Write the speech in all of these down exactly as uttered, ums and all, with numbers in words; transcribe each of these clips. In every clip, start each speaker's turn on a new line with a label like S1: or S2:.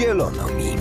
S1: Zielono mi.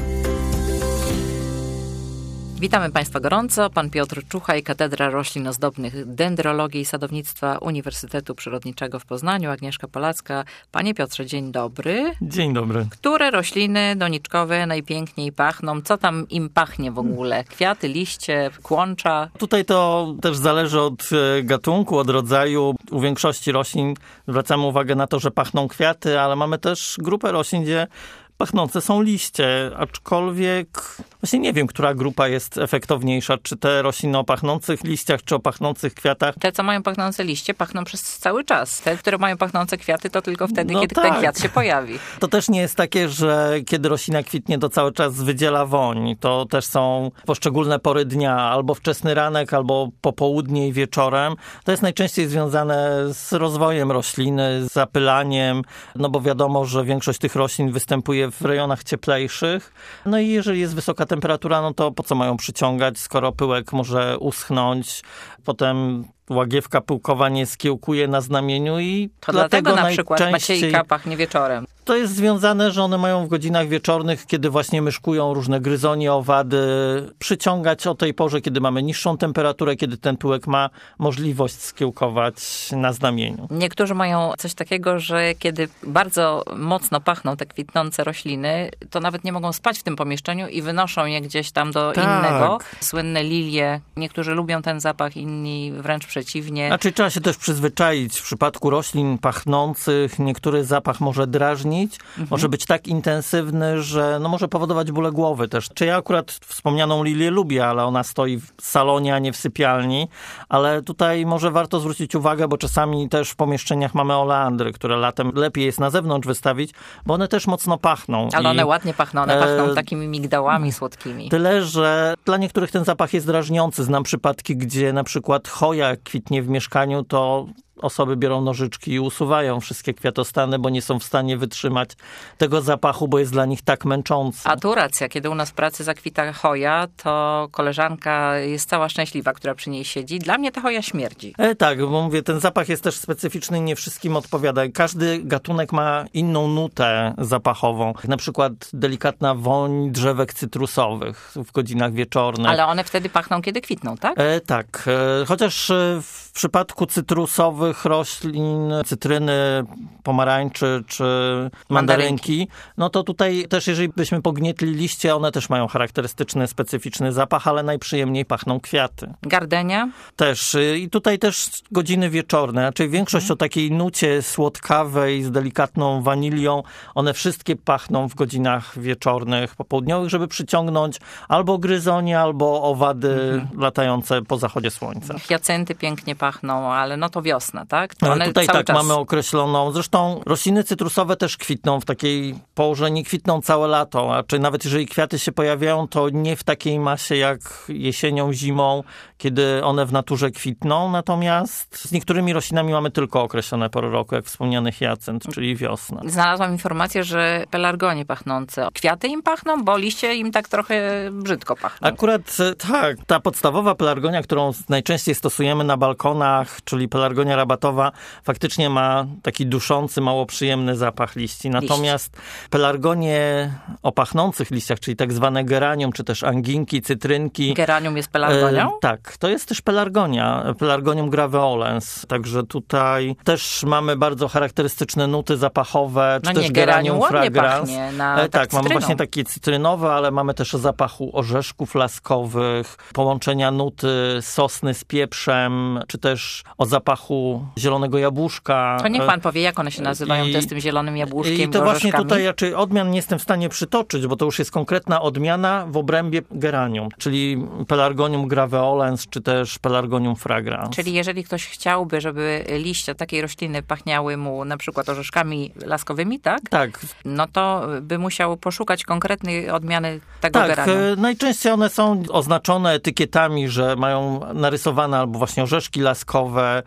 S2: Witamy Państwa gorąco. Pan Piotr Czuchaj, Katedra Roślin Ozdobnych Dendrologii i Sadownictwa Uniwersytetu Przyrodniczego w Poznaniu, Agnieszka Polacka. Panie Piotrze, dzień dobry.
S3: Dzień dobry.
S2: Które rośliny doniczkowe najpiękniej pachną? Co tam im pachnie w ogóle? Kwiaty, liście, kłącza?
S3: Tutaj to też zależy od gatunku, od rodzaju. U większości roślin zwracamy uwagę na to, że pachną kwiaty, ale mamy też grupę roślin, gdzie pachnące są liście, aczkolwiek właśnie nie wiem, która grupa jest efektowniejsza, czy te rośliny o pachnących liściach, czy o pachnących kwiatach.
S2: Te, co mają pachnące liście, pachną przez cały czas. Te, które mają pachnące kwiaty, to tylko wtedy,
S3: no
S2: kiedy
S3: tak.
S2: ten kwiat się pojawi.
S3: To też nie jest takie, że kiedy roślina kwitnie, to cały czas wydziela woń. To też są poszczególne pory dnia, albo wczesny ranek, albo popołudnie i wieczorem. To jest najczęściej związane z rozwojem rośliny, z zapylaniem, no bo wiadomo, że większość tych roślin występuje w rejonach cieplejszych. No i jeżeli jest wysoka temperatura, no to po co mają przyciągać, skoro pyłek może uschnąć, potem łagiewka pyłkowa nie skiełkuje na znamieniu i
S2: to
S3: dlatego
S2: dlatego na przykład
S3: najczęściej
S2: Maciejka pachnie wieczorem.
S3: To jest związane, że one mają w godzinach wieczornych, kiedy właśnie myszkują różne gryzonie, owady, przyciągać o tej porze, kiedy mamy niższą temperaturę, kiedy ten pyłek ma możliwość skiełkować na znamieniu.
S2: Niektórzy mają coś takiego, że kiedy bardzo mocno pachną te kwitnące rośliny, to nawet nie mogą spać w tym pomieszczeniu i wynoszą je gdzieś tam do
S3: tak.
S2: innego. Słynne lilie. Niektórzy lubią ten zapach, inni wręcz przeciwnie.
S3: Znaczy trzeba się też przyzwyczaić. W przypadku roślin pachnących niektóry zapach może drażnić. Mhm. Może być tak intensywny, że no może powodować bóle głowy też. Czy ja akurat wspomnianą lilię lubię, ale ona stoi w salonie, a nie w sypialni. Ale tutaj może warto zwrócić uwagę, bo czasami też w pomieszczeniach mamy oleandry, które latem lepiej jest na zewnątrz wystawić, bo one też mocno pachną.
S2: Ale
S3: I,
S2: one ładnie pachną. One pachną
S3: e...
S2: takimi migdałami słodkimi.
S3: Tyle, że dla niektórych ten zapach jest drażniący. Znam przypadki, gdzie na przykład choja kwitnie w mieszkaniu, to osoby biorą nożyczki i usuwają wszystkie kwiatostany, bo nie są w stanie wytrzymać tego zapachu, bo jest dla nich tak męczący.
S2: A tu racja, kiedy u nas w pracy zakwita choja, to koleżanka jest cała szczęśliwa, która przy niej siedzi. Dla mnie ta choja śmierdzi.
S3: E, tak, bo mówię, ten zapach jest też specyficzny, nie wszystkim odpowiada. Każdy gatunek ma inną nutę zapachową. Na przykład delikatna woń drzewek cytrusowych w godzinach wieczornych.
S2: Ale one wtedy pachną, kiedy kwitną, tak?
S3: E, tak, e, chociaż w przypadku cytrusowych roślin, cytryny, pomarańczy czy mandarynki, mandarynki, no to tutaj też jeżeli byśmy pognietli liście, one też mają charakterystyczny, specyficzny zapach, ale najprzyjemniej pachną kwiaty.
S2: Gardenia?
S3: Też. I tutaj też godziny wieczorne, znaczy większość mhm. o takiej nucie słodkawej z delikatną wanilią, one wszystkie pachną w godzinach wieczornych, popołudniowych, żeby przyciągnąć albo gryzonie, albo owady mhm. latające po zachodzie słońca.
S2: Hiacynty pięknie pachną, ale no to wiosna, tak?
S3: To
S2: one
S3: ale tutaj
S2: cały
S3: tak
S2: czas...
S3: mamy określoną, zresztą rośliny cytrusowe też kwitną w takiej porze, nie kwitną całe lato, a czy nawet jeżeli kwiaty się pojawiają, to nie w takiej masie jak jesienią, zimą, kiedy one w naturze kwitną, natomiast z niektórymi roślinami mamy tylko określone pory roku, jak wspomniany hiacynt, czyli wiosna.
S2: Znalazłam informację, że pelargonie pachnące. Kwiaty im pachną, bo liście im tak trochę brzydko pachną.
S3: Akurat tak, ta podstawowa pelargonia, którą najczęściej stosujemy na balkonach, czyli pelargonia rabatowa, faktycznie ma taki duszący, mało przyjemny zapach liści. Natomiast Liść. pelargonie o pachnących liściach, czyli tak zwane geranium, czy też anginki, cytrynki.
S2: Geranium jest pelargonią?
S3: E, tak, to jest też pelargonia, pelargonium graveolens. Także tutaj też mamy bardzo charakterystyczne nuty zapachowe, czy
S2: no
S3: też
S2: nie,
S3: geranium fragrans.
S2: Pachnie na,
S3: e, tak,
S2: tak
S3: mamy właśnie takie cytrynowe, ale mamy też o zapachu orzeszków laskowych, połączenia nuty sosny z pieprzem, czy też o zapachu zielonego jabłuszka.
S2: To niech pan powie, jak one się nazywają, I, to z tym zielonym jabłuszkiem i
S3: to
S2: i
S3: właśnie tutaj, znaczy odmian nie jestem w stanie przytoczyć, bo to już jest konkretna odmiana w obrębie geranium, czyli pelargonium graveolens, czy też pelargonium fragrans.
S2: Czyli jeżeli ktoś chciałby, żeby liście takiej rośliny pachniały mu na przykład orzeszkami laskowymi, tak?
S3: Tak.
S2: No to by musiał poszukać konkretnej odmiany tego
S3: tak,
S2: geranium.
S3: Tak, najczęściej one są oznaczone etykietami, że mają narysowane albo właśnie orzeszki laskowe,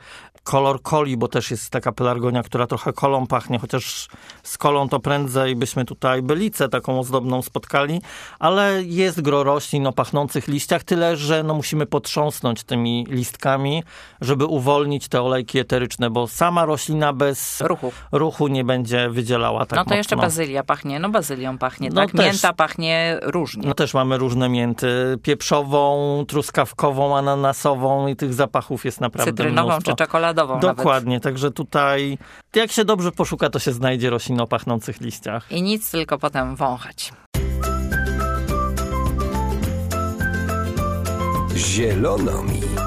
S3: kolor coli, bo też jest taka pelargonia, która trochę kolą pachnie, chociaż z kolą to prędzej byśmy tutaj bylicę taką ozdobną spotkali, ale jest gro roślin o pachnących liściach, tyle, że no musimy potrząsnąć tymi listkami, żeby uwolnić te olejki eteryczne, bo sama roślina bez
S2: ruchu,
S3: ruchu nie będzie wydzielała tak
S2: No to
S3: mocno.
S2: jeszcze bazylia pachnie, no bazylią pachnie,
S3: No
S2: tak?
S3: też.
S2: Mięta pachnie różnie.
S3: No też mamy różne mięty, pieprzową, truskawkową, ananasową i tych zapachów jest naprawdę
S2: Cytrynową
S3: mnóstwo.
S2: czy czekoladową
S3: Dokładnie,
S2: nawet.
S3: także tutaj jak się dobrze poszuka, to się znajdzie roślin o pachnących liściach.
S2: I nic, tylko potem wąchać.
S1: Zielono mi.